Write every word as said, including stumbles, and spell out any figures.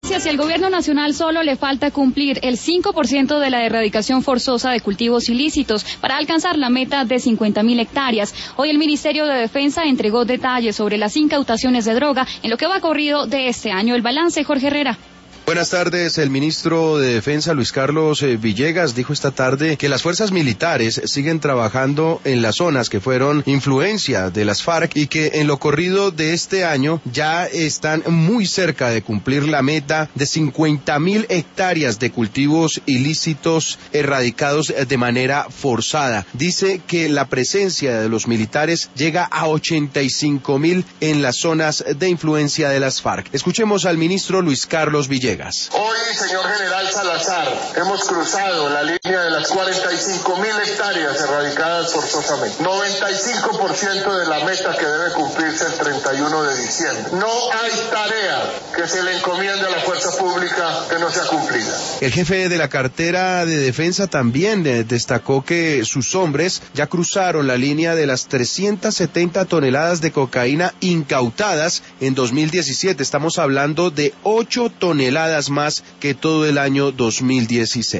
Gracias. Y al gobierno nacional solo le falta cumplir el cinco por ciento de la erradicación forzosa de cultivos ilícitos para alcanzar la meta de cincuenta mil hectáreas. Hoy el Ministerio de Defensa entregó detalles sobre las incautaciones de droga en lo que va corrido de este año. El balance, Jorge Herrera. Buenas tardes. El ministro de Defensa, Luis Carlos Villegas, dijo esta tarde que las fuerzas militares siguen trabajando en las zonas que fueron influencia de las FARC y que en lo corrido de este año ya están muy cerca de cumplir la meta de cincuenta mil hectáreas de cultivos ilícitos erradicados de manera forzada. Dice que la presencia de los militares llega a ochenta y cinco mil en las zonas de influencia de las FARC. Escuchemos al ministro Luis Carlos Villegas. Hoy, señor general Salazar, hemos cruzado la línea de las cuarenta y cinco mil hectáreas erradicadas forzosamente. noventa y cinco por ciento de la meta que debe cumplirse el treinta y uno de diciembre. No hay tarea que se le encomiende a la fuerza pública que no sea cumplida. El jefe de la cartera de defensa también destacó que sus hombres ya cruzaron la línea de las trescientas setenta toneladas de cocaína incautadas en dos mil diecisiete. Estamos hablando de ocho toneladas más que todo el año dos mil dieciséis.